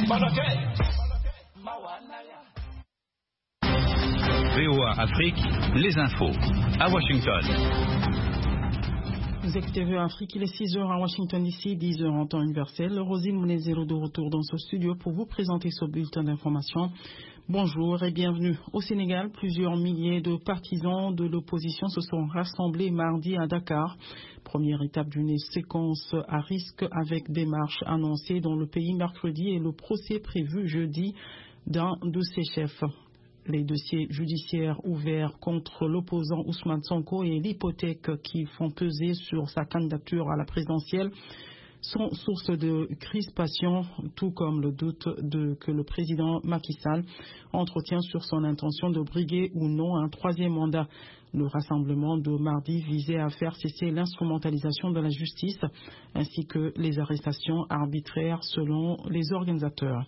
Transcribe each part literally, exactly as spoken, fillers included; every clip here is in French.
V O A Afrique, les infos, à Washington. Vous écoutez V O A Afrique, il est six heures à Washington D C, dix heures en temps universel. Rosine Mounezero de retour dans ce studio pour vous présenter ce bulletin d'information. Bonjour et bienvenue. Au Sénégal, plusieurs milliers de partisans de l'opposition se sont rassemblés mardi à Dakar. Première étape d'une séquence à risque avec des marches annoncées dans le pays mercredi et le procès prévu jeudi d'un de ses chefs. Les dossiers judiciaires ouverts contre l'opposant Ousmane Sonko et l'hypothèque qui font peser sur sa candidature à la présidentielle sont source de crispation, tout comme le doute de, que le président Macky Sall entretient sur son intention de briguer ou non un troisième mandat. Le rassemblement de mardi visait à faire cesser l'instrumentalisation de la justice ainsi que les arrestations arbitraires selon les organisateurs.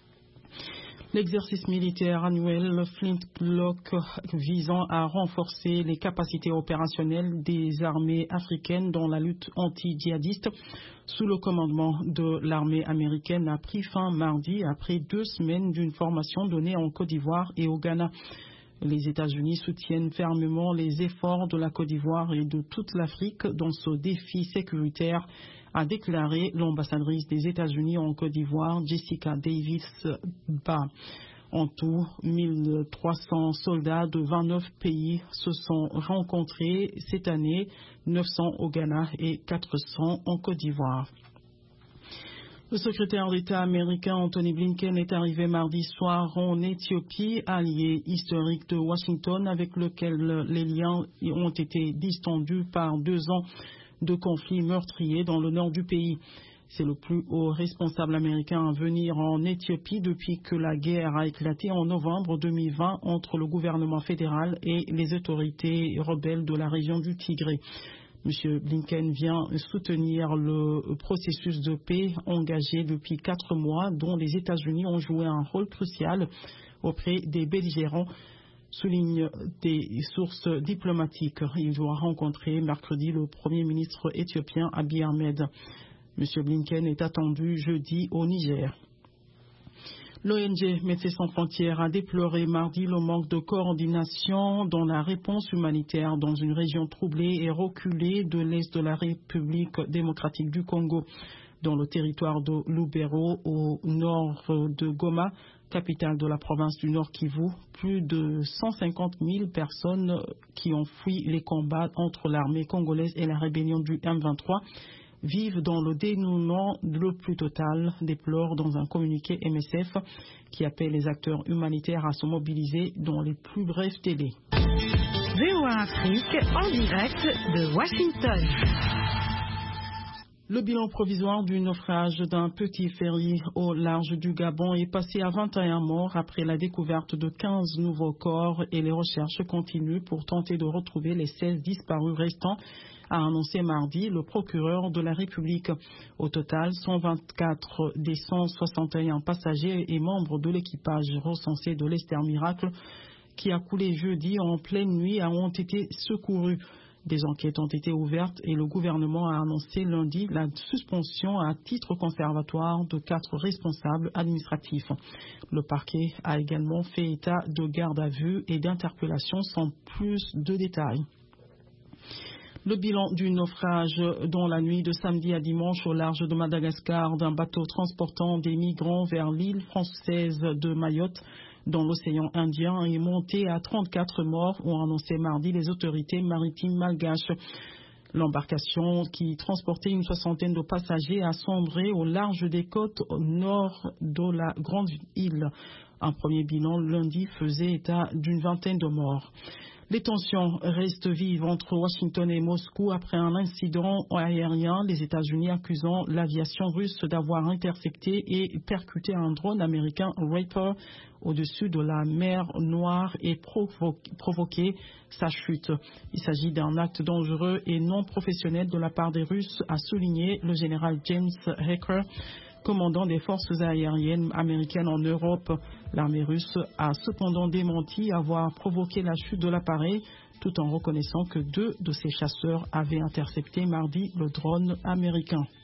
L'exercice militaire annuel Flintlock visant à renforcer les capacités opérationnelles des armées africaines dans la lutte anti-djihadiste sous le commandement de l'armée américaine a pris fin mardi après deux semaines d'une formation donnée en Côte d'Ivoire et au Ghana. Les États-Unis soutiennent fermement les efforts de la Côte d'Ivoire et de toute l'Afrique dans ce défi sécuritaire, a déclaré l'ambassadrice des États-Unis en Côte d'Ivoire, Jessica Davis-Ba. En tout, mille trois cents soldats de vingt-neuf pays se sont rencontrés cette année, neuf cents au Ghana et quatre cents en Côte d'Ivoire. Le secrétaire d'État américain Anthony Blinken est arrivé mardi soir en Éthiopie, allié historique de Washington avec lequel les liens ont été distendus par deux ans de conflits meurtriers dans le nord du pays. C'est le plus haut responsable américain à venir en Éthiopie depuis que la guerre a éclaté en novembre deux mille vingt entre le gouvernement fédéral et les autorités rebelles de la région du Tigré. M. Blinken vient soutenir le processus de paix engagé depuis quatre mois dont les États-Unis ont joué un rôle crucial auprès des belligérants, soulignent des sources diplomatiques. Il doit rencontrer mercredi le Premier ministre éthiopien Abiy Ahmed. M. Blinken est attendu jeudi au Niger. L'O N G Médecins sans frontières a déploré mardi le manque de coordination dans la réponse humanitaire dans une région troublée et reculée de l'est de la République démocratique du Congo. Dans le territoire de Lubero, au nord de Goma, capitale de la province du Nord Kivu, plus de cent cinquante mille personnes qui ont fui les combats entre l'armée congolaise et la rébellion du M vingt-trois vivent dans le dénuement le plus total, déplore dans un communiqué M S F qui appelle les acteurs humanitaires à se mobiliser dans les plus brefs délais. V O A Afrique en direct de Washington. Le bilan provisoire du naufrage d'un petit ferry au large du Gabon est passé à vingt et un morts après la découverte de quinze nouveaux corps et les recherches continuent pour tenter de retrouver les seize disparus restants, a annoncé mardi le procureur de la République. Au total, cent vingt-quatre des cent soixante et un passagers et membres de l'équipage recensé de l'Esther Miracle qui a coulé jeudi en pleine nuit ont été secourus. Des enquêtes ont été ouvertes et le gouvernement a annoncé lundi la suspension à titre conservatoire de quatre responsables administratifs. Le parquet a également fait état de garde à vue et d'interpellations sans plus de détails. Le bilan du naufrage dans la nuit de samedi à dimanche au large de Madagascar d'un bateau transportant des migrants vers l'île française de Mayotte dans l'océan Indien est monté à trente-quatre morts, ont annoncé mardi les autorités maritimes malgaches. L'embarcation qui transportait une soixantaine de passagers a sombré au large des côtes au nord de la grande île. Un premier bilan lundi faisait état d'une vingtaine de morts. Les tensions restent vives entre Washington et Moscou après un incident aérien, les États-Unis accusant l'aviation russe d'avoir intercepté et percuté un drone américain Reaper au-dessus de la mer Noire et provo- provoqué sa chute. Il s'agit d'un acte dangereux et non professionnel de la part des Russes, a souligné le général James Hacker, commandant des forces aériennes américaines en Europe. L'armée russe a cependant démenti avoir provoqué la chute de l'appareil, tout en reconnaissant que deux de ses chasseurs avaient intercepté mardi le drone américain.